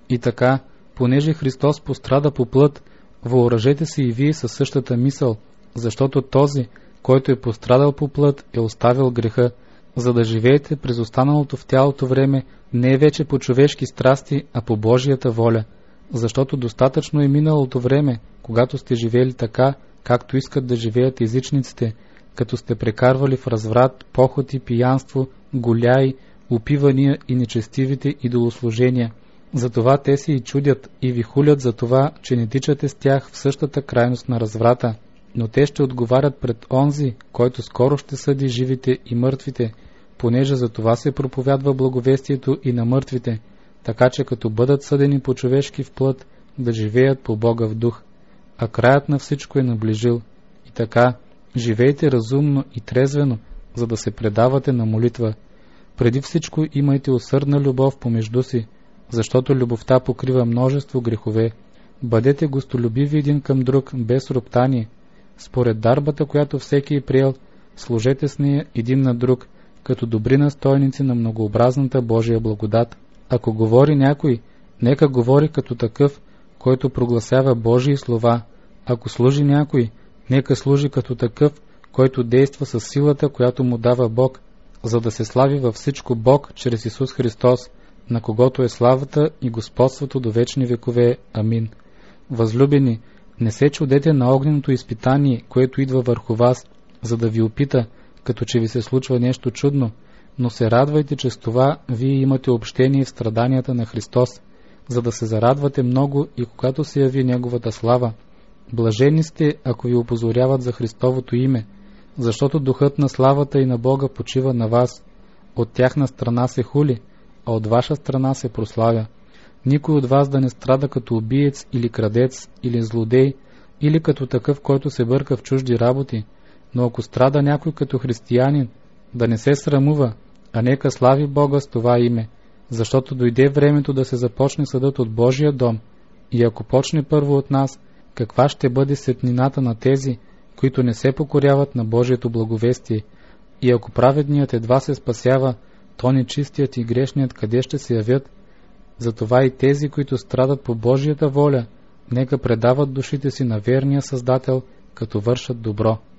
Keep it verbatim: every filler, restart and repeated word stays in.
И така, понеже Христос пострада по плът, въоръжете се и вие със същата мисъл, защото този, който е пострадал по плът, е оставил греха, за да живеете през останалото в тялото време не вече по човешки страсти, а по Божията воля. Защото достатъчно е миналото време, когато сте живели така, както искат да живеят езичниците, като сте прекарвали в разврат, похоти, пиянство, голяи, упивания и нечестивите идолослужения. Затова те се и чудят и ви хулят за това, че не тичате с тях в същата крайност на разврата. Но те ще отговарят пред онзи, който скоро ще съди живите и мъртвите, понеже за това се проповядва благовестието и на мъртвите, така че като бъдат съдени по човешки в плът, да живеят по Бога в дух. А краят на всичко е наближил. И така, живейте разумно и трезвено, за да се предавате на молитва. Преди всичко имайте усърдна любов помежду си, защото любовта покрива множество грехове. Бъдете гостолюбиви един към друг, без роптание. Според дарбата, която всеки е приел, служете с нея един на друг, като добри настойници на многообразната Божия благодат. Ако говори някой, нека говори като такъв, който прогласява Божии слова. Ако служи някой, нека служи като такъв, който действа със силата, която му дава Бог, за да се слави във всичко Бог чрез Исус Христос, на когото е славата и господството до вечни векове. Амин. Възлюбени, не се чудете на огненото изпитание, което идва върху вас, за да ви опита, като че ви се случва нещо чудно, но се радвайте, че с това вие имате общение в страданията на Христос, за да се зарадвате много и когато се яви Неговата слава. Блажени сте, ако ви опозоряват за Христовото име, защото духът на славата и на Бога почива на вас. От тяхна страна се хули, а от ваша страна се прославя. Никой от вас да не страда като убиец или крадец или злодей, или като такъв, който се бърка в чужди работи, но ако страда някой като християнин, да не се срамува, а нека слави Бога с това име, защото дойде времето да се започне съдът от Божия дом, и ако почне първо от нас, каква ще бъде сетнината на тези, които не се покоряват на Божието благовестие? И ако праведният едва се спасява, то нечистият и грешният къде ще се явят? Затова и тези, които страдат по Божията воля, нека предават душите си на верния Създател, като вършат добро.